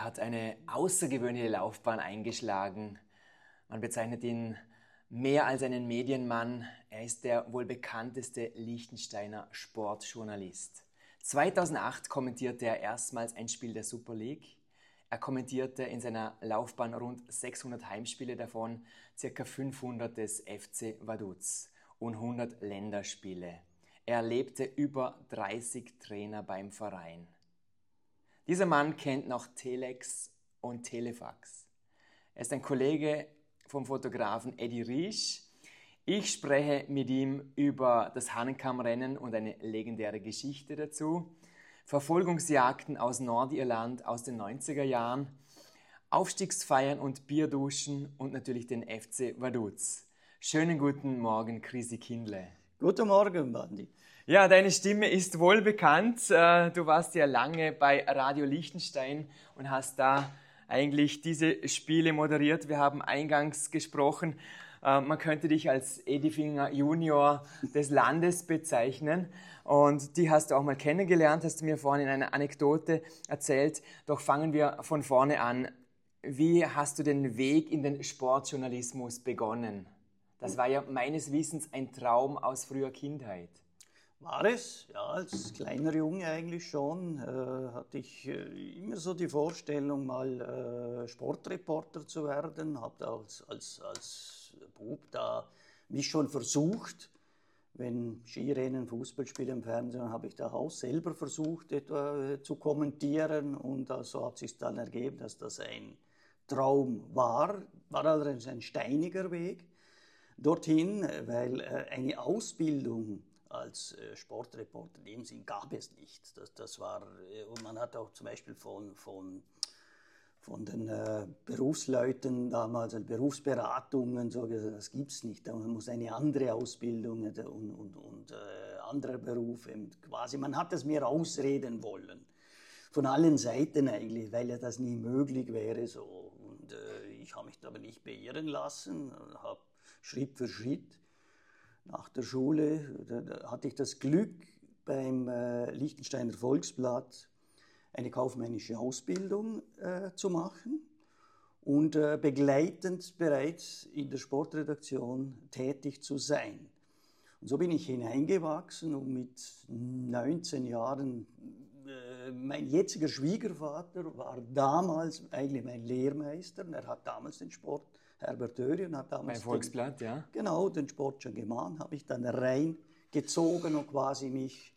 Er hat eine außergewöhnliche Laufbahn eingeschlagen. Man bezeichnet ihn mehr als einen Medienmann. Er ist der wohl bekannteste Liechtensteiner Sportjournalist. 2008 kommentierte er erstmals ein Spiel der Super League. Er kommentierte in seiner Laufbahn rund 600 Heimspiele, davon ca. 500 des FC Vaduz und 100 Länderspiele. Er erlebte über 30 Trainer beim Verein. Dieser Mann kennt noch Telex und Telefax. Er ist ein Kollege vom Fotografen Eddie Riesch. Ich spreche mit ihm über das Hahnenkammrennen und eine legendäre Geschichte dazu, Verfolgungsjagden aus Nordirland aus den 90er Jahren, Aufstiegsfeiern und Bierduschen und natürlich den FC Vaduz. Schönen guten Morgen, Chrissy Kindle. Guten Morgen, Bandi. Ja, deine Stimme ist wohl bekannt. Du warst ja lange bei Radio Liechtenstein und hast da eigentlich diese Spiele moderiert. Wir haben eingangs gesprochen, man könnte dich als Edifinger Junior des Landes bezeichnen. Und die hast du auch mal kennengelernt, hast du mir vorhin in einer Anekdote erzählt. Doch fangen wir von vorne an. Wie hast du den Weg in den Sportjournalismus begonnen? Das war ja meines Wissens ein Traum aus früher Kindheit. War es? Ja, als kleiner Junge eigentlich schon. Hatte ich immer so die Vorstellung, mal Sportreporter zu werden. Habe als Bub da mich schon versucht. Wenn Skirennen, Fußballspiele im Fernsehen, habe ich da auch selber versucht, etwa zu kommentieren. Und so hat sich dann ergeben, dass das ein Traum war. War allerdings ein steiniger Weg dorthin, weil eine Ausbildung als Sportreporter in dem Sinn gab es nicht. Das war, und man hat auch zum Beispiel von den Berufsleuten damals, also Berufsberatungen, so gesagt, das gibt es nicht. Man muss eine andere Ausbildung und andere Berufe. Quasi, man hat das mir ausreden wollen. Von allen Seiten eigentlich, weil ja das nie möglich wäre. So. Und ich habe mich aber nicht beirren lassen, habe Schritt für Schritt nach der Schule, da hatte ich das Glück, beim Liechtensteiner Volksblatt eine kaufmännische Ausbildung zu machen und begleitend bereits in der Sportredaktion tätig zu sein. Und so bin ich hineingewachsen und mit 19 Jahren, mein jetziger Schwiegervater war damals eigentlich mein Lehrmeister, er hat damals den Sport Herbert Dörrien hat damals beim Volksblatt, ja. Genau, den Sport schon gemacht, habe ich dann reingezogen und quasi mich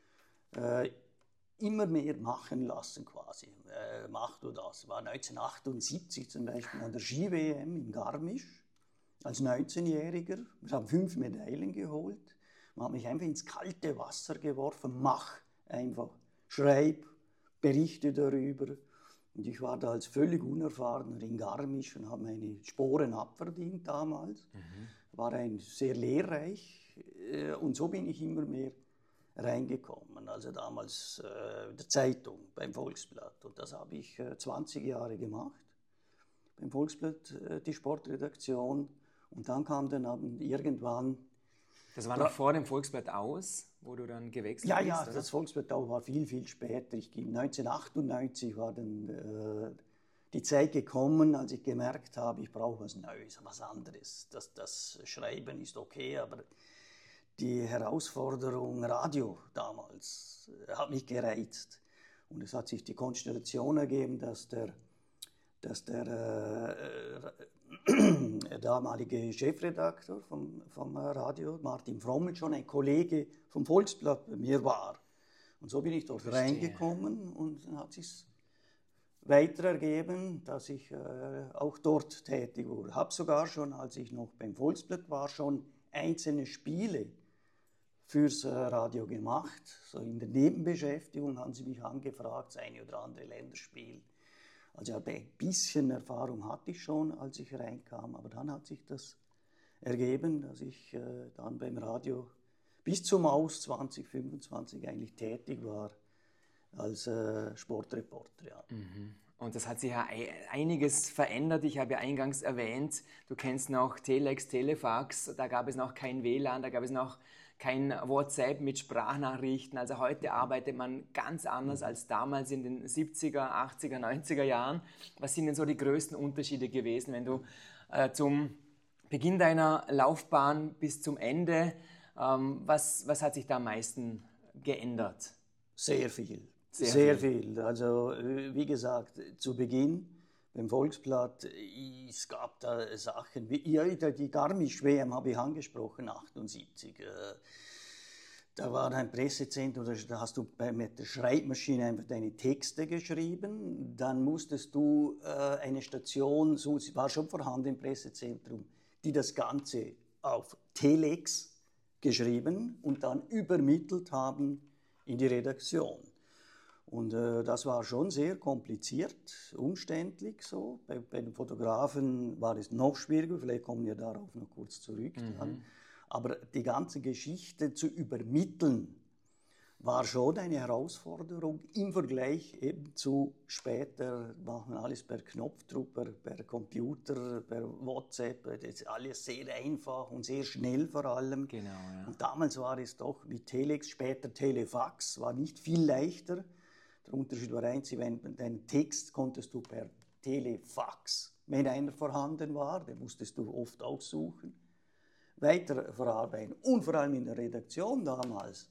immer mehr machen lassen quasi. Mach du das. War 1978 zum Beispiel an der Ski-WM in Garmisch als 19-Jähriger. Wir haben 5 Medaillen geholt. Man hat mich einfach ins kalte Wasser geworfen. Mach einfach. Schreib, berichte darüber. Und ich war da als völlig Unerfahrener in Garmisch und habe meine Sporen abverdient damals. War sehr lehrreich und so bin ich immer mehr reingekommen. Also damals der Zeitung beim Volksblatt und das habe ich 20 Jahre gemacht. Beim Volksblatt die Sportredaktion und dann kam dann irgendwann... Das war noch vor dem Volksblatt aus, wo du dann gewechselt bist? Ja, oder? Das Volksblatt war viel, viel später. 1998 war dann die Zeit gekommen, als ich gemerkt habe, ich brauche was Neues, was anderes. Das Schreiben ist okay, aber die Herausforderung Radio damals hat mich gereizt. Und es hat sich die Konstellation ergeben, dass der damalige Chefredakteur vom Radio, Martin Frommel, schon ein Kollege vom Volksblatt bei mir war. Und so bin ich dort reingekommen und dann hat es sich weiter ergeben, dass ich auch dort tätig wurde. Habe sogar schon, als ich noch beim Volksblatt war, schon einzelne Spiele fürs Radio gemacht. So in der Nebenbeschäftigung haben sie mich angefragt, das eine oder andere Länderspiel. Also ein bisschen Erfahrung hatte ich schon, als ich reinkam, aber dann hat sich das ergeben, dass ich dann beim Radio bis zum Aus 2025 eigentlich tätig war als Sportreporter. Ja. Und das hat sich ja einiges verändert. Ich habe ja eingangs erwähnt, du kennst noch Telex, Telefax, da gab es noch kein WLAN, da gab es noch kein WhatsApp mit Sprachnachrichten. Also heute arbeitet man ganz anders als damals in den 70er, 80er, 90er Jahren. Was sind denn so die größten Unterschiede gewesen, wenn du zum Beginn deiner Laufbahn bis zum Ende, was hat sich da am meisten geändert? Sehr viel. Sehr viel. Also wie gesagt, zu Beginn beim Volksblatt, es gab da Sachen, wie die Garmisch-WM habe ich angesprochen, 78. Da war ein Pressezentrum, da hast du mit der Schreibmaschine einfach deine Texte geschrieben. Dann musstest du eine Station, so war schon vorhanden im Pressezentrum, die das Ganze auf Telex geschrieben und dann übermittelt haben in die Redaktion. Und das war schon sehr kompliziert, umständlich so. Bei den Fotografen war es noch schwieriger, vielleicht kommen wir darauf noch kurz zurück. Aber die ganze Geschichte zu übermitteln, war schon eine Herausforderung im Vergleich eben zu später, machen alles per Knopfdruck, per Computer, per WhatsApp, das ist alles sehr einfach und sehr schnell vor allem. Genau, ja. Und damals war es doch mit Telex, später Telefax, war nicht viel leichter. Der Unterschied war einzig, wenn deinen Text konntest du per Telefax, wenn einer vorhanden war, den musstest du oft aussuchen, weiter verarbeiten. Und vor allem in der Redaktion damals.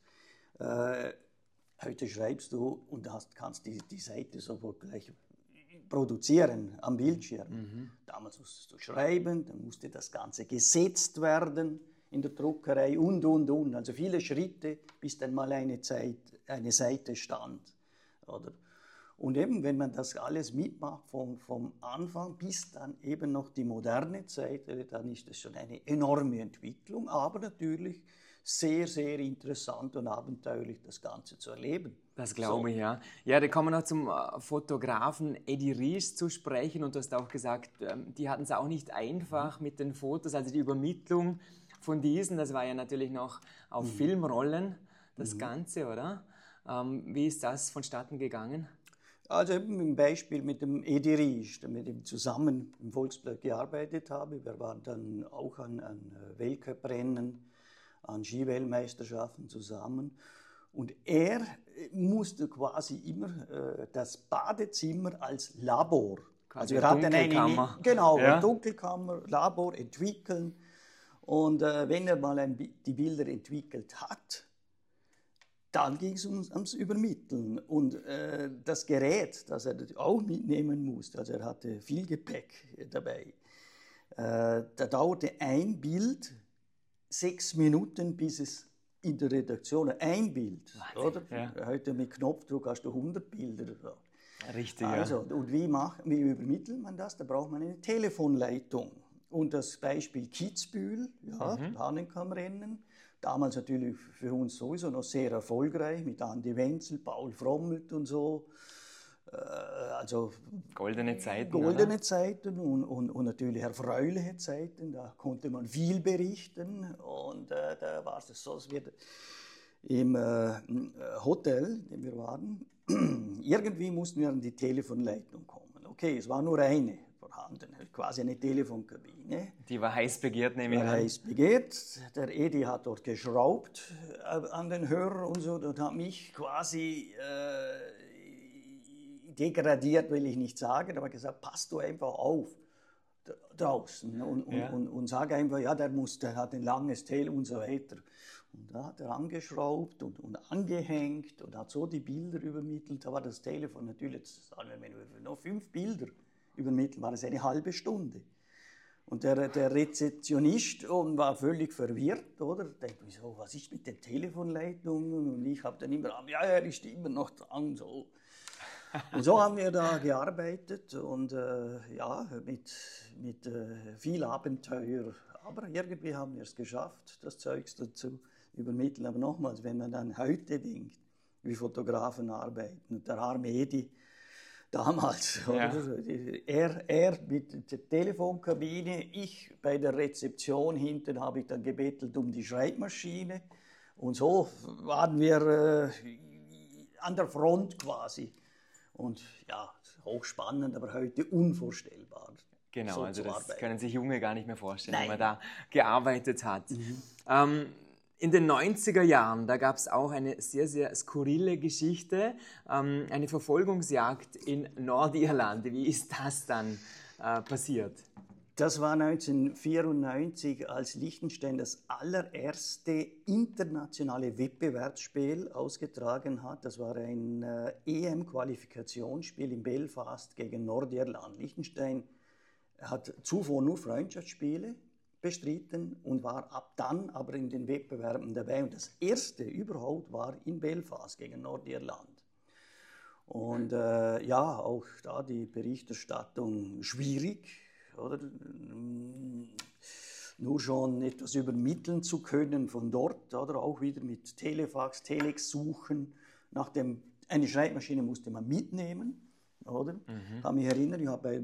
Heute schreibst du und kannst die Seite sofort gleich produzieren am Bildschirm. Damals musstest du schreiben, dann musste das Ganze gesetzt werden in der Druckerei und. Also viele Schritte, bis dann mal eine Seite stand. Oder? Und eben, wenn man das alles mitmacht vom Anfang bis dann eben noch die moderne Zeit, dann ist das schon eine enorme Entwicklung, aber natürlich sehr, sehr interessant und abenteuerlich, das Ganze zu erleben. Das glaube ich, ja. Ja, da kommen wir noch zum Fotografen Eddie Riesch zu sprechen und du hast auch gesagt, die hatten es auch nicht einfach mit den Fotos, also die Übermittlung von diesen, das war ja natürlich noch auf Filmrollen, das Ganze, oder? Wie ist das vonstatten gegangen? Also eben im Beispiel mit dem Eddie Riesch, mit dem zusammen im Volksblatt gearbeitet habe. Wir waren dann auch an Weltcuprennen, an Skiweltmeisterschaften zusammen. Und er musste quasi immer das Badezimmer als Labor, also wir hatten eine Dunkelkammer, Labor entwickeln. Und wenn er mal die Bilder entwickelt hat, dann ging es ums Übermitteln. Und das Gerät, das er auch mitnehmen musste, also er hatte viel Gepäck dabei, da dauerte ein Bild 6 Minuten, bis es in der Redaktion, ein Bild, Wahnsinn, oder? Ja. Heute mit Knopfdruck hast du 100 Bilder. Richtig, also, ja. Und wie übermittelt man das? Da braucht man eine Telefonleitung. Und das Beispiel Kitzbühel, Hahnenkammrennen, damals natürlich für uns sowieso noch sehr erfolgreich, mit Andi Wenzel, Paul Frommelt und so. Also goldene Zeiten. Goldene Zeiten und natürlich erfreuliche Zeiten, da konnte man viel berichten. Und da war es so, dass wir im Hotel, in dem wir waren, irgendwie mussten wir an die Telefonleitung kommen. Okay, es war nur eine vorhanden, quasi eine Telefonkabine. Die war heiß begehrt, nehme ich an. Heiß begehrt. Der Edi hat dort geschraubt an den Hörer und so und hat mich quasi degradiert, will ich nicht sagen, aber gesagt, pass du einfach auf draußen und sag einfach, ja, der hat ein langes Tail und so weiter. Und da hat er angeschraubt und angehängt und hat so die Bilder übermittelt. Da war das Telefon natürlich, sagen wir, wenn wir noch 5 Bilder übermitteln, war es eine halbe Stunde. Und der Rezeptionist war völlig verwirrt, oder? Denkt, wieso, was ist mit den Telefonleitungen? Und ich habe dann immer, ja, er ist immer noch dran, so. Und so haben wir da gearbeitet und mit viel Abenteuer. Aber irgendwie haben wir es geschafft, das Zeugs dazu übermitteln. Aber nochmals, wenn man dann heute denkt, wie Fotografen arbeiten, der arme Edi damals, ja. Er mit der Telefonkabine, ich bei der Rezeption hinten habe ich dann gebettelt um die Schreibmaschine. Und so waren wir an der Front quasi. Und ja, hochspannend, aber heute unvorstellbar. Genau, so also das arbeiten. können sich Junge gar nicht mehr vorstellen, Nein. wenn man da gearbeitet hat. In den 90er Jahren, da gab es auch eine sehr, sehr skurrile Geschichte, eine Verfolgungsjagd in Nordirland. Wie ist das dann passiert? Das war 1994, als Liechtenstein das allererste internationale Wettbewerbsspiel ausgetragen hat. Das war ein EM-Qualifikationsspiel in Belfast gegen Nordirland. Liechtenstein hat zuvor nur Freundschaftsspiele bestritten und war ab dann aber in den Wettbewerben dabei. Und das erste überhaupt war in Belfast gegen Nordirland. Und ja, auch da die Berichterstattung schwierig, oder? Nur schon etwas übermitteln zu können von dort, oder auch wieder mit Telefax, Telex suchen. Eine Schreibmaschine musste man mitnehmen, oder? Ich kann mich erinnern, ich habe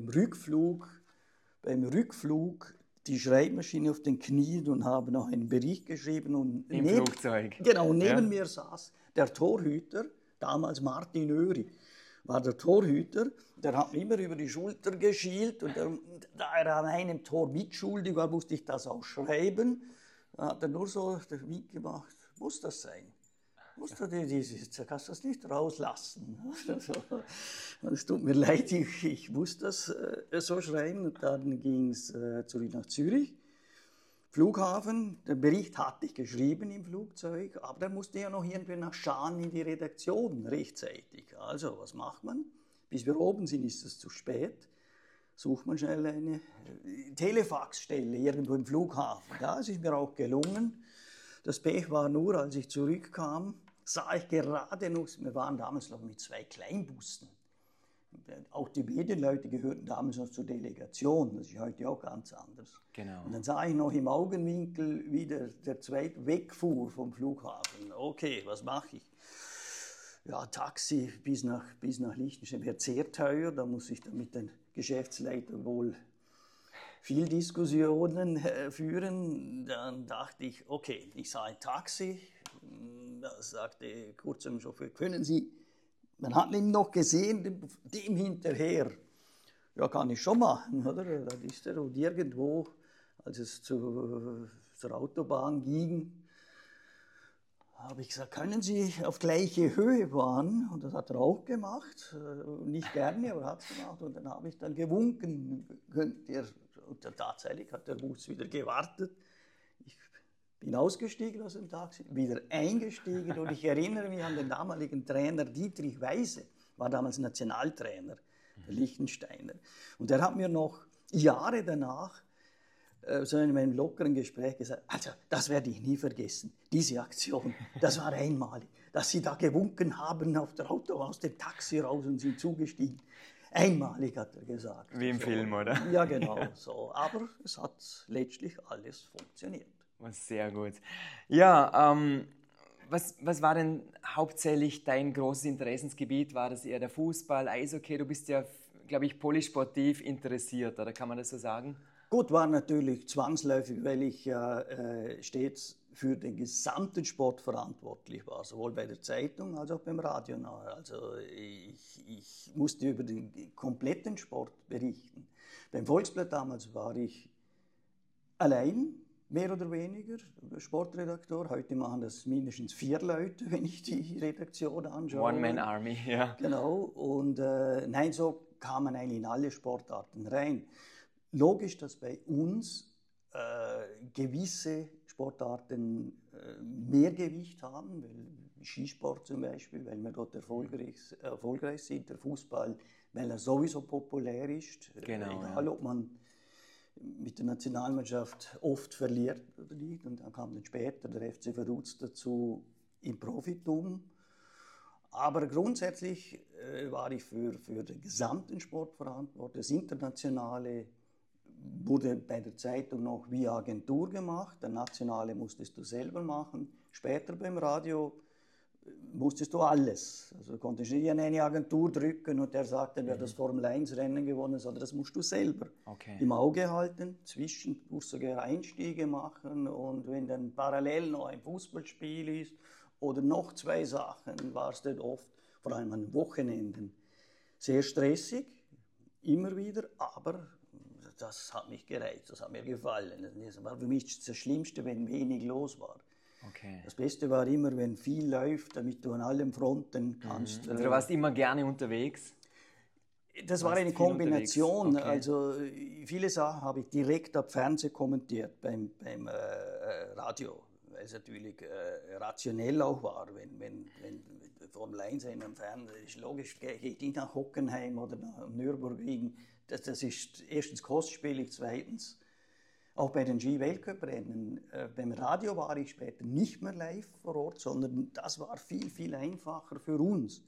beim Rückflug die Schreibmaschine auf den Knien und habe noch einen Bericht geschrieben. Und im Flugzeug. Genau, neben mir saß der Torhüter, damals Martin Oehry, war der Torhüter, der hat mir immer über die Schulter geschielt und da er an einem Tor mitschuldig war, musste ich das auch schreiben. Da hat er nur so den Wink gemacht, muss das sein? Musst du kannst du das nicht rauslassen? Es tut mir leid, ich muss das so schreiben. Und dann ging es zurück nach Zürich. Flughafen, den Bericht hatte ich geschrieben im Flugzeug, aber dann musste ja noch irgendwie nach Schaan in die Redaktion rechtzeitig. Also, was macht man? Bis wir oben sind, ist es zu spät. Sucht man schnell eine Telefaxstelle irgendwo im Flughafen. Ja, es ist mir auch gelungen. Das Pech war nur, als ich zurückkam, sah ich gerade noch, wir waren damals noch mit 2 Kleinbussen. Auch die Medienleute gehörten damals noch zur Delegation, das ist heute auch ganz anders. Genau. Und dann sah ich noch im Augenwinkel, wie der zweite wegfuhr vom Flughafen. Okay, was mache ich? Ja, Taxi bis nach Liechtenstein wird sehr teuer, da muss ich dann mit den Geschäftsleitern wohl viel Diskussionen führen. Dann dachte ich, okay, ich sah ein Taxi, da sagte kurz zum Chauffeur, können Sie, man hat ihn noch gesehen, dem hinterher. Ja, kann ich schon machen, oder? Dann ist er und irgendwo, als es zur Autobahn ging, habe ich gesagt, können Sie auf gleiche Höhe fahren? Und das hat er auch gemacht, nicht gerne, aber hat es gemacht. Und dann habe ich dann gewunken, und tatsächlich hat der Bus wieder gewartet. Ich bin ausgestiegen aus dem Taxi, wieder eingestiegen und ich erinnere mich an den damaligen Trainer Dietrich Weise, war damals Nationaltrainer, der Liechtensteiner. Und der hat mir noch Jahre danach so in einem lockeren Gespräch gesagt, also das werde ich nie vergessen, diese Aktion, das war einmalig, dass Sie da gewunken haben auf der Autobahn aus dem Taxi raus und sind zugestiegen. Einmalig, hat er gesagt. Wie im Film, oder? Ja, genau. So. Aber es hat letztlich alles funktioniert. Sehr gut. Ja, was war denn hauptsächlich dein großes Interessensgebiet? War das eher der Fußball, Eishockey? Du bist ja, glaube ich, polysportiv interessiert, oder kann man das so sagen? Gut, war natürlich zwangsläufig, weil ich ja stets für den gesamten Sport verantwortlich war, sowohl bei der Zeitung als auch beim Radio. Also ich musste über den kompletten Sport berichten. Beim Volksblatt damals war ich allein, mehr oder weniger, Sportredaktor. Heute machen das mindestens 4 Leute, wenn ich die Redaktion anschaue. One-Man-Army, ja. Genau, und nein, so kam man eigentlich in alle Sportarten rein. Logisch, dass bei uns gewisse Sportarten mehr Gewicht haben, weil Skisport zum Beispiel, weil wir dort erfolgreich sind, der Fußball, weil er sowieso populär ist, genau, egal ja. ob man mit der Nationalmannschaft oft verliert oder nicht. Und dann kam dann später der FC Vaduz dazu im Profitum. Aber grundsätzlich war ich für den gesamten Sport verantwortlich. Das Internationale wurde bei der Zeitung noch via Agentur gemacht. Der Nationale musstest du selber machen. Später beim Radio musstest du alles. Also du konntest nicht an eine Agentur drücken und der sagt dann, wer das Formel-1-Rennen gewonnen hat, sondern das musst du selber im Auge halten. Zwischen musst du sogar Einstiege machen und wenn dann parallel noch ein Fußballspiel ist oder noch 2 Sachen, war es dann oft, vor allem an Wochenenden, sehr stressig, immer wieder, aber das hat mich gereizt, das hat mir gefallen. Das war für mich das Schlimmste, wenn wenig los war. Okay. Das Beste war immer, wenn viel läuft, damit du an allen Fronten kannst. Also du warst immer gerne unterwegs? Das war eine viel Kombination. okay. Also viele Sachen habe ich direkt ab Fernsehen kommentiert beim Radio, weil es natürlich rationell auch war. Wenn Formel 1 am Fernsehen ist, logisch, gehe ich nicht nach Hockenheim oder nach Nürburgring. Das ist erstens kostspielig, zweitens auch bei den Ski-Weltcup-Rennen. Beim Radio war ich später nicht mehr live vor Ort, sondern das war viel, viel einfacher für uns.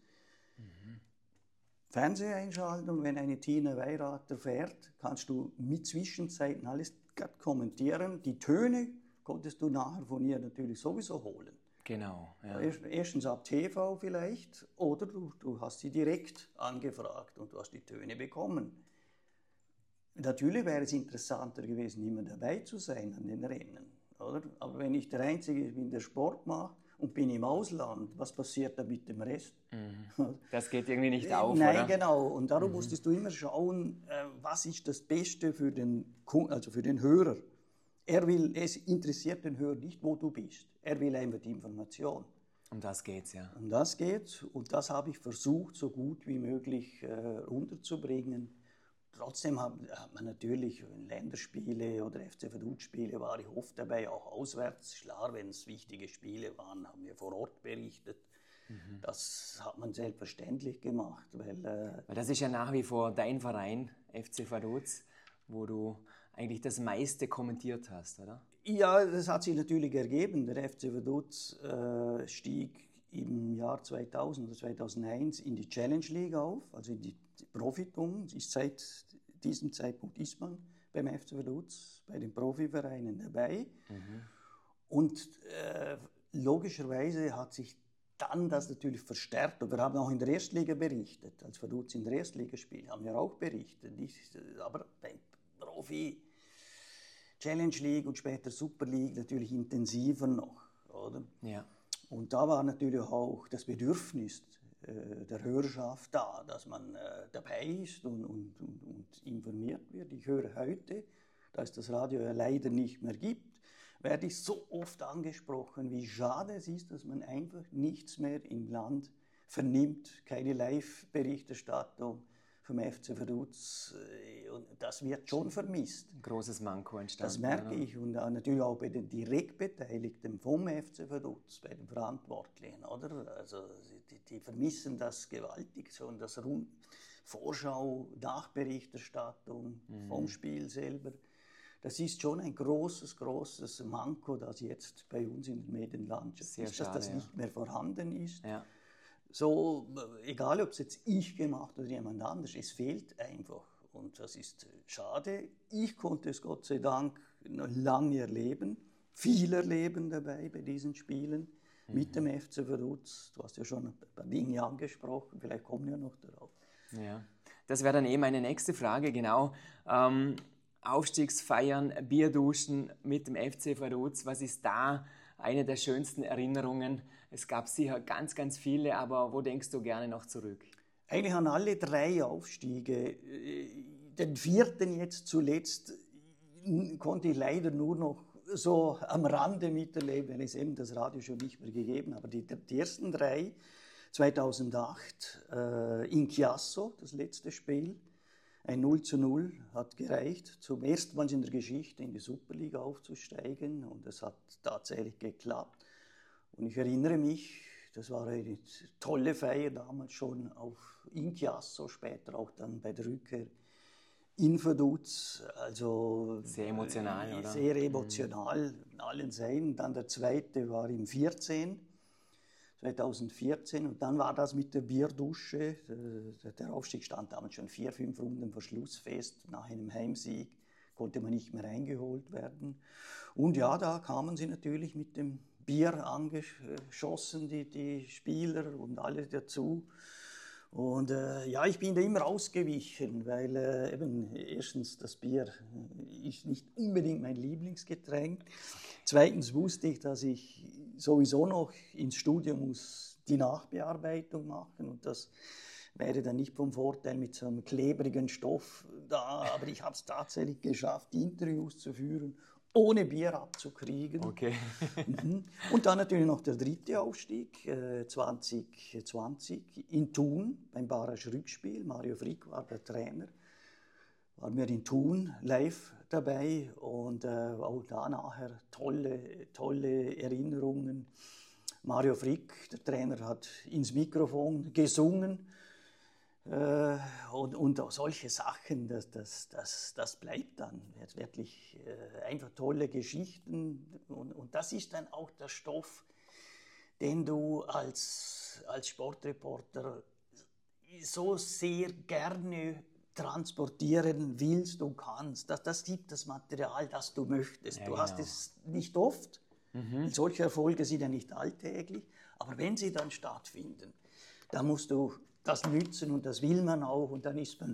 Fernseher einschalten und wenn eine Tina Weirater fährt, kannst du mit Zwischenzeiten alles kommentieren. Die Töne konntest du nachher von ihr natürlich sowieso holen. Genau. Ja. Erstens ab TV vielleicht oder du hast sie direkt angefragt und du hast die Töne bekommen. Natürlich wäre es interessanter gewesen, immer dabei zu sein an den Rennen. Oder? Aber wenn ich der Einzige bin, der Sport macht und bin im Ausland, was passiert da mit dem Rest? Das geht irgendwie nicht auf, Nein, oder? genau. Und darum musstest du immer schauen, was ist das Beste für den Kunden, also für den Hörer. Es interessiert den Hörer nicht, wo du bist. Er will einfach die Information. Um das geht's, ja. Um das geht's und das habe ich versucht, so gut wie möglich unterzubringen. Trotzdem hat man natürlich Länderspiele oder FC Vaduz-Spiele war ich oft dabei, auch auswärts. Klar, wenn es wichtige Spiele waren, haben wir vor Ort berichtet. Das hat man selbstverständlich gemacht. Weil das ist ja nach wie vor dein Verein, FC Vaduz, wo du eigentlich das meiste kommentiert hast, oder? Ja, das hat sich natürlich ergeben. Der FC Vaduz stieg im Jahr 2000 oder 2001 in die Challenge League auf, also in die Profitum. Seit diesem Zeitpunkt ist man beim FC Vaduz, bei den Profivereinen dabei. Und logischerweise hat sich dann das natürlich verstärkt. Und wir haben auch in der Erstliga berichtet. Als Vaduz in der Erstliga spielt, haben wir auch berichtet. Aber beim Profi Challenge League und später Super League natürlich intensiver noch, oder? Ja. Und da war natürlich auch das Bedürfnis der Hörerschaft da, dass man dabei ist und informiert wird. Ich höre heute, da es das Radio ja leider nicht mehr gibt, werde ich so oft angesprochen, wie schade es ist, dass man einfach nichts mehr im Land vernimmt, keine Live-Berichterstattung vom FC Vaduz. Und das wird schon vermisst. Ein großes Manko entstanden. Das merke ich und natürlich auch bei den Direktbeteiligten vom FC Vaduz, bei den Verantwortlichen, oder? Also die vermissen das gewaltig, so und das Vorschau, Nachberichterstattung vom Spiel selber. Das ist schon ein großes Manko, das jetzt bei uns in der Medienlandschaft ist, dass das nicht mehr vorhanden ist. Ja. So, egal ob es jetzt ich gemacht oder jemand anders, es fehlt einfach. Und das ist schade. Ich konnte es Gott sei Dank noch lange erleben, viel erleben dabei bei diesen Spielen mit dem FC Vaduz. Du hast ja schon ein paar Dinge angesprochen, vielleicht kommen wir noch darauf. Ja, das wäre dann meine nächste Frage, genau. Aufstiegsfeiern, Bierduschen mit dem FC Vaduz, was ist da eine der schönsten Erinnerungen? Es gab sicher ganz, ganz viele, aber wo denkst du gerne noch zurück? Eigentlich an alle 3 Aufstiege. Den 4. jetzt zuletzt konnte ich leider nur noch so am Rande miterleben, weil es eben das Radio schon nicht mehr gegeben hat. Aber die ersten 3, 2008 in Chiasso, das letzte Spiel, ein 0:0 hat gereicht, zum ersten Mal in der Geschichte in die Superliga aufzusteigen und es hat tatsächlich geklappt. Und ich erinnere mich, das war eine tolle Feier damals schon in Chiasso, später auch dann bei der Rückkehr in Vaduz. Also sehr emotional, oder? Sehr emotional in allen Seiten. Dann der zweite war im 2014 und dann war das mit der Bierdusche. Der Aufstieg stand damals schon 4, 5 Runden vor Schluss fest. Nach einem Heimsieg konnte man nicht mehr eingeholt werden. Und ja, da kamen sie natürlich mit dem Bier angeschossen, die Spieler und alle dazu. Und ja, ich bin da immer ausgewichen, weil eben erstens das Bier ist nicht unbedingt mein Lieblingsgetränk. Zweitens wusste ich, dass ich sowieso noch ins Studio muss die Nachbearbeitung machen und das wäre dann nicht vom Vorteil mit so einem klebrigen Stoff da. Aber ich habe es tatsächlich geschafft, die Interviews zu führen, ohne Bier abzukriegen. Okay. Und dann natürlich noch der dritte Aufstieg, 2020 in Thun, beim Barasch Rückspiel. Mario Frick war der Trainer. Waren wir in Thun live dabei und auch da nachher tolle Erinnerungen. Mario Frick, der Trainer, hat ins Mikrofon gesungen. Und auch solche Sachen, das bleibt dann wirklich einfach tolle Geschichten. Und das ist dann auch der Stoff, den du als Sportreporter so sehr gerne transportieren willst und kannst. Das gibt das Material, das du möchtest. Ja, du genau. hast es nicht oft. Solche Erfolge sind ja nicht alltäglich. Aber wenn sie dann stattfinden, dann musst du das nützen und das will man auch. Und dann ist man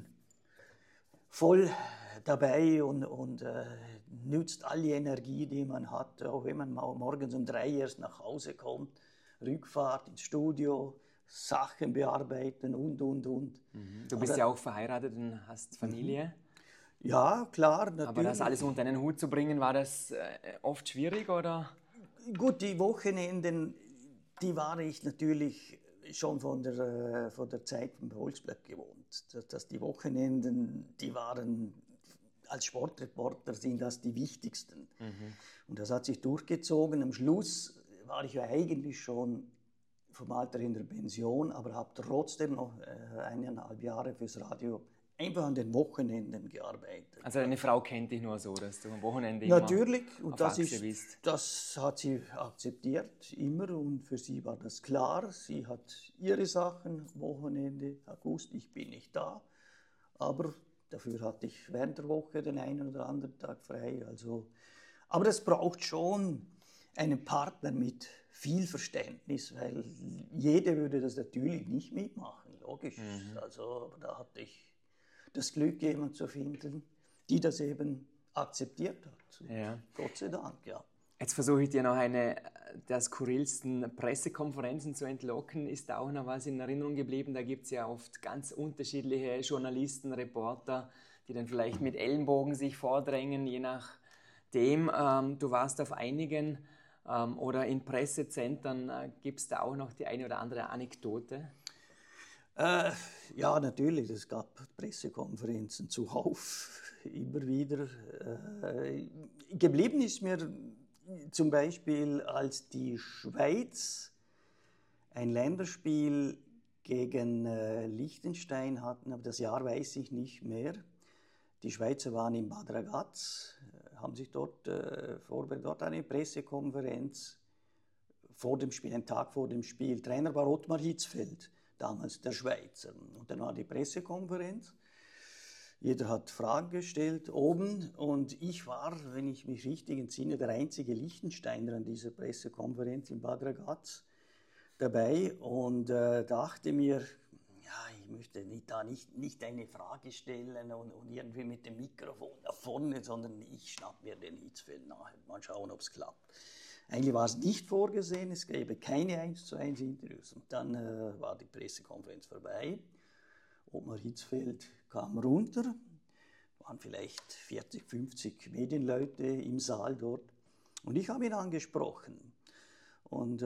voll dabei und nützt alle Energie, die man hat. Auch wenn man morgens um 3 erst nach Hause kommt, Rückfahrt ins Studio, Sachen bearbeiten und. Du bist ja auch verheiratet und hast Familie. Ja, klar, natürlich. Aber das alles unter einen Hut zu bringen, war das oft schwierig, oder? Gut, die Wochenenden, die war ich natürlich schon von der Zeit vom Volksblatt gewohnt. Dass die Wochenenden, die waren als Sportreporter, sind das die wichtigsten. Und das hat sich durchgezogen. Am Schluss war ich ja eigentlich schon vom Alter in der Pension, aber habe trotzdem noch 1,5 Jahre fürs Radio einfach an den Wochenenden gearbeitet. Also deine Frau kennt dich nur so, dass du am Wochenende natürlich, immer und auf Achse bist. das hat sie akzeptiert, immer, und für sie war das klar. Sie hat ihre Sachen, Wochenende, August, ich bin nicht da, aber dafür hatte ich während der Woche den einen oder anderen Tag frei. Also, aber das braucht schon einen Partner mit viel Verständnis, weil jeder würde das natürlich nicht mitmachen, logisch. Also da hatte ich das Glück, jemanden zu finden, die das eben akzeptiert hat. Ja. Gott sei Dank, ja. Jetzt versuche ich dir noch eine der skurrilsten Pressekonferenzen zu entlocken. Ist da auch noch was in Erinnerung geblieben? Da gibt es ja oft ganz unterschiedliche Journalisten, Reporter, die dann vielleicht mit Ellenbogen sich vordrängen, je nachdem. Du warst auf einigen oder in Pressezentren. Gibt es da auch noch die eine oder andere Anekdote? Ja, natürlich, es gab Pressekonferenzen zuhauf, immer wieder. Geblieben ist mir zum Beispiel, als die Schweiz ein Länderspiel gegen Liechtenstein hatten, aber das Jahr weiß ich nicht mehr. Die Schweizer waren in Bad Ragaz, haben sich dort vorbereitet, dort eine Pressekonferenz vor dem Spiel, einen Tag vor dem Spiel. Trainer war Ottmar Hitzfeld, damals der Schweizer. Und dann war die Pressekonferenz. Jeder hat Fragen gestellt oben und ich war, wenn ich mich richtig entsinne, der einzige Liechtensteiner an dieser Pressekonferenz in Bad Ragaz dabei und dachte mir, ja, ich möchte nicht eine Frage stellen und irgendwie mit dem Mikrofon da vorne, sondern ich schnapp mir den Hitzfeld nachher, mal schauen, ob es klappt. Eigentlich war es nicht vorgesehen, es gäbe keine 1:1 Interviews. Und dann war die Pressekonferenz vorbei. Ottmar Hitzfeld kam runter, waren vielleicht 40, 50 Medienleute im Saal dort. Und ich habe ihn angesprochen und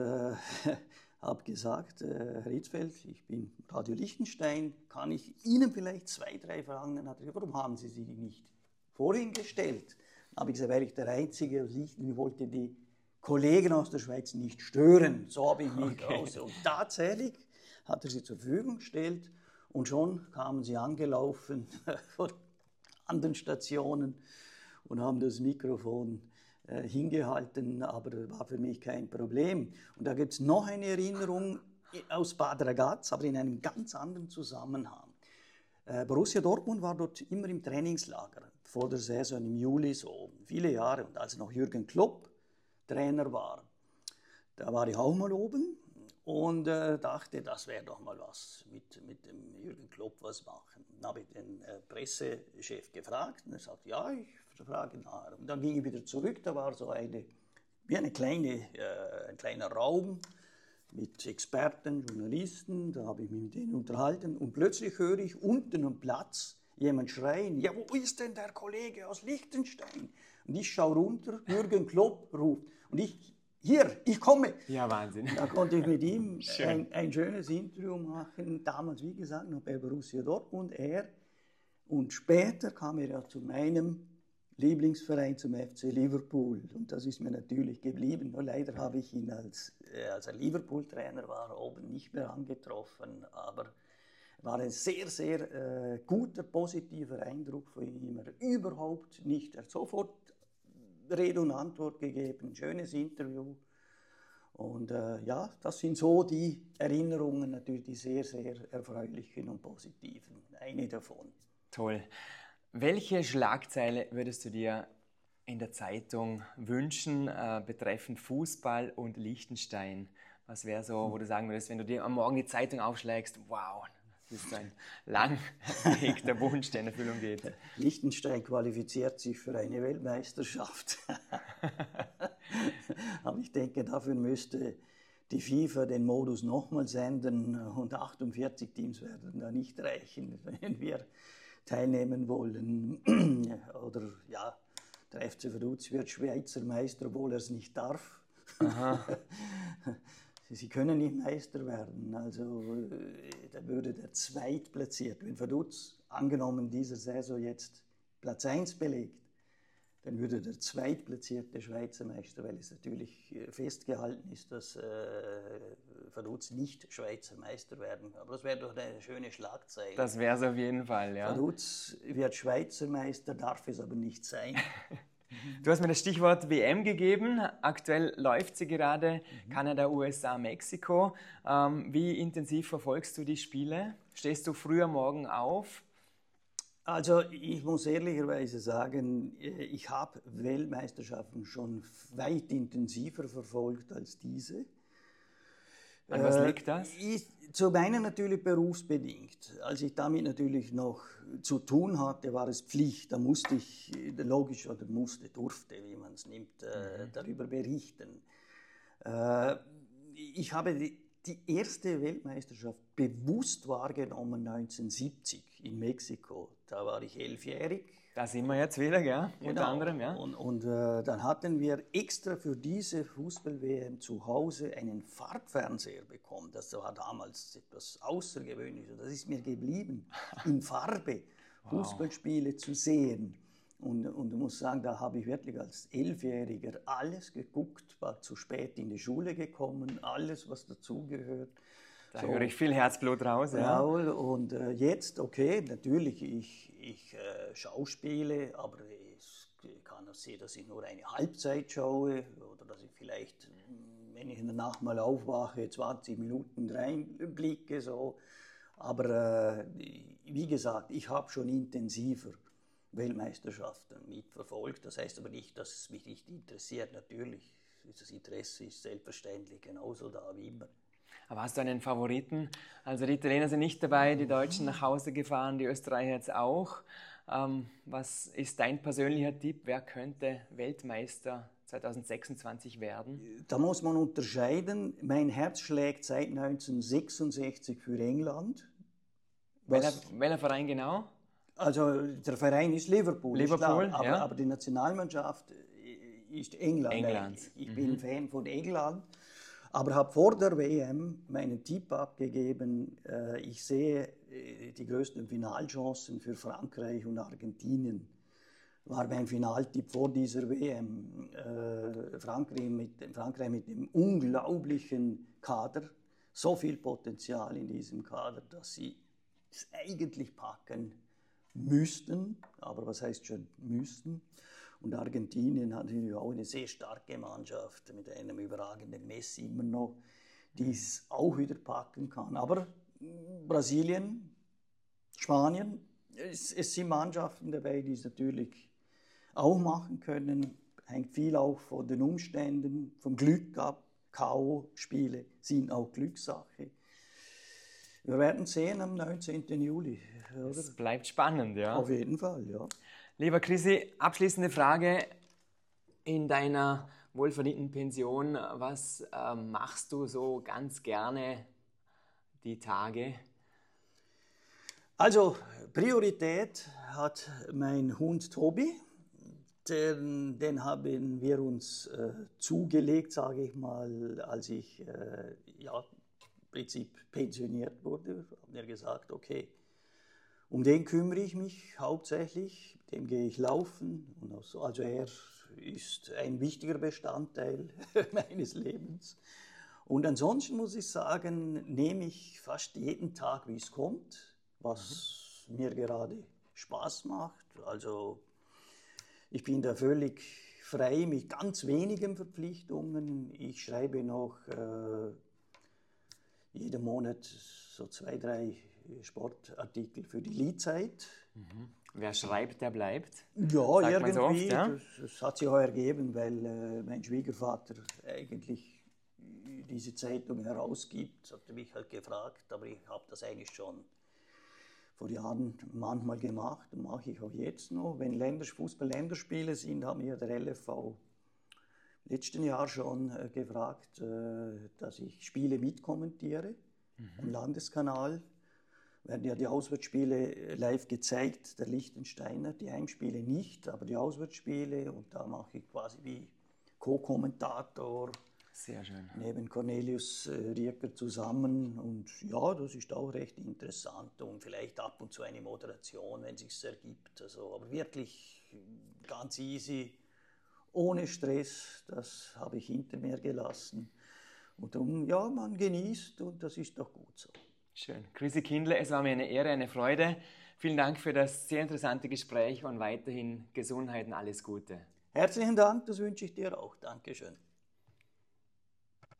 habe gesagt, Herr Hitzfeld, ich bin Radio Liechtenstein, kann ich Ihnen vielleicht 2, 3 Fragen? Dann hat er gesagt, warum haben Sie sie nicht vorhin gestellt? Dann habe ich gesagt, weil ich der Einzige aus Liechtenstein wollte, die Kollegen aus der Schweiz nicht stören. So habe ich mich raus. Und tatsächlich hat er sie zur Verfügung gestellt und schon kamen sie angelaufen von anderen Stationen und haben das Mikrofon hingehalten, aber das war für mich kein Problem. Und da gibt es noch eine Erinnerung aus Bad Ragaz, aber in einem ganz anderen Zusammenhang. Borussia Dortmund war dort immer im Trainingslager, vor der Saison im Juli so, viele Jahre. Und als noch Jürgen Klopp Trainer war, da war ich auch mal oben und dachte, das wäre doch mal was mit dem Jürgen Klopp was machen. Dann habe ich den Pressechef gefragt und er sagt, ja, ich frage nach. Und dann ging ich wieder zurück, da war so ein kleiner Raum mit Experten, Journalisten, da habe ich mich mit denen unterhalten und plötzlich höre ich unten am Platz jemand schreien, ja, wo ist denn der Kollege aus Liechtenstein? Und ich schaue runter, Jürgen Klopp ruft. Und ich komme. Ja, Wahnsinn. Da konnte ich mit ihm ein schönes Interview machen. Damals, wie gesagt, noch bei Borussia Dortmund, er. Und später kam er ja zu meinem Lieblingsverein, zum FC Liverpool. Und das ist mir natürlich geblieben. Nur leider habe ich ihn, als er Liverpool-Trainer war, oben nicht mehr angetroffen. Aber war ein sehr, sehr guter, positiver Eindruck von ihm. Er überhaupt nicht. Er hat sofort Rede und Antwort gegeben, ein schönes Interview. Und ja, das sind so die Erinnerungen, natürlich die sehr, sehr erfreulichen und positiven. Eine davon. Toll. Welche Schlagzeile würdest du dir in der Zeitung wünschen, betreffend Fußball und Liechtenstein? Was wäre so, wo du sagen würdest, wenn du dir am Morgen die Zeitung aufschlägst, wow, das ist ein lang gehegter Wunsch, der in Erfüllung geht. Liechtenstein qualifiziert sich für eine Weltmeisterschaft. Aber ich denke, dafür müsste die FIFA den Modus nochmal senden und 48 Teams werden da nicht reichen, wenn wir teilnehmen wollen. Oder ja, der FC Vaduz wird Schweizer Meister, obwohl er es nicht darf. Sie können nicht Meister werden, also da würde der Zweitplatzierte, wenn Vaduz angenommen dieser Saison jetzt Platz 1 belegt, dann würde der Zweitplatzierte Schweizer Meister, weil es natürlich festgehalten ist, dass Vaduz nicht Schweizer Meister werden. Aber das wäre doch eine schöne Schlagzeile. Das wäre es auf jeden Fall, ja. Vaduz wird Schweizer Meister, darf es aber nicht sein. Du hast mir das Stichwort WM gegeben. Aktuell läuft sie gerade. Kanada, USA, Mexiko. Wie intensiv verfolgst du die Spiele? Stehst du früh am Morgen auf? Also ich muss ehrlicherweise sagen, ich habe Weltmeisterschaften schon weit intensiver verfolgt als diese. An was liegt das? Zum einen natürlich berufsbedingt. Als ich damit natürlich noch zu tun hatte, war es Pflicht. Da musste ich, logisch, oder durfte, wie man es nimmt, darüber berichten. Ich habe die erste Weltmeisterschaft bewusst wahrgenommen 1970 in Mexiko. Da war ich 11-jährig. Da sind wir jetzt wieder, gell? Unter anderem, ja. Und dann hatten wir extra für diese Fußball-WM zu Hause einen Farbfernseher bekommen. Das war damals etwas Außergewöhnliches. Das ist mir geblieben, in Farbe Fußballspiele zu sehen. Und ich muss sagen, da habe ich wirklich als 11-Jähriger alles geguckt, war zu spät in die Schule gekommen, alles, was dazugehört. Da höre ich viel Herzblut raus. Ja. Und jetzt, okay, natürlich, ich schauspiele, aber es kann auch sein, dass ich nur eine Halbzeit schaue oder dass ich vielleicht, wenn ich in der Nacht mal aufwache, 20 Minuten reinblicke. So. Aber wie gesagt, ich habe schon intensiver Weltmeisterschaften mitverfolgt. Das heißt aber nicht, dass es mich nicht interessiert. Natürlich, das Interesse ist selbstverständlich genauso da wie immer. Aber hast du einen Favoriten? Also die Italiener sind nicht dabei, die Deutschen nach Hause gefahren, die Österreicher jetzt auch. Was ist dein persönlicher Tipp? Wer könnte Weltmeister 2026 werden? Da muss man unterscheiden. Mein Herz schlägt seit 1966 für England. Welcher Verein genau? Also der Verein ist Liverpool, Liverpool, ist klar, ja. aber die Nationalmannschaft ist England. England. Ich bin Fan von England, aber habe vor der WM meinen Tipp abgegeben. Ich sehe die größten Finalchancen für Frankreich und Argentinien. War mein Finaltipp vor dieser WM. Frankreich mit dem unglaublichen Kader, so viel Potenzial in diesem Kader, dass sie es eigentlich packen müssten, aber was heißt schon müssten? Und Argentinien hat natürlich auch eine sehr starke Mannschaft mit einem überragenden Messi immer noch, die es auch wieder packen kann. Aber Brasilien, Spanien, es sind Mannschaften dabei, die es natürlich auch machen können. Hängt viel auch von den Umständen, vom Glück ab. K.O.-Spiele sind auch Glückssache. Wir werden sehen am 19. Juli. Oder? Es bleibt spannend, ja. Auf jeden Fall, ja. Lieber Chrissy, abschließende Frage. In deiner wohlverdienten Pension, was machst du so ganz gerne die Tage? Also Priorität hat mein Hund Tobi. Den haben wir uns zugelegt, sage ich mal, als ich im Prinzip pensioniert wurde. Haben wir gesagt, okay, um den kümmere ich mich hauptsächlich, mit dem gehe ich laufen. Und so. Also er ist ein wichtiger Bestandteil meines Lebens. Und ansonsten muss ich sagen, nehme ich fast jeden Tag, wie es kommt, was mir gerade Spaß macht. Also ich bin da völlig frei mit ganz wenigen Verpflichtungen. Ich schreibe noch jeden Monat so 2, 3 Sportartikel für die Liedzeit. Wer schreibt, der bleibt. Ja, Sagt man irgendwie. so oft, ja? Das hat sich auch ergeben, weil mein Schwiegervater eigentlich diese Zeitung herausgibt. Hat er mich halt gefragt, aber ich habe das eigentlich schon vor Jahren manchmal gemacht und mache ich auch jetzt noch. Wenn Fußball-Länderspiele sind, haben wir der LFV letzten Jahr schon gefragt, dass ich Spiele mitkommentiere im Landeskanal. Werden ja die Auswärtsspiele live gezeigt, der Liechtensteiner, die Heimspiele nicht, aber die Auswärtsspiele, und da mache ich quasi wie Co-Kommentator. Sehr schön. Neben Cornelius Rieker zusammen, und ja, das ist auch recht interessant und vielleicht ab und zu eine Moderation, wenn es sich ergibt. Also, aber wirklich ganz easy, ohne Stress, das habe ich hinter mir gelassen. Und darum, ja, man genießt und das ist doch gut so. Schön. Grüße Kindle, es war mir eine Ehre, eine Freude. Vielen Dank für das sehr interessante Gespräch und weiterhin Gesundheit und alles Gute. Herzlichen Dank, das wünsche ich dir auch. Dankeschön.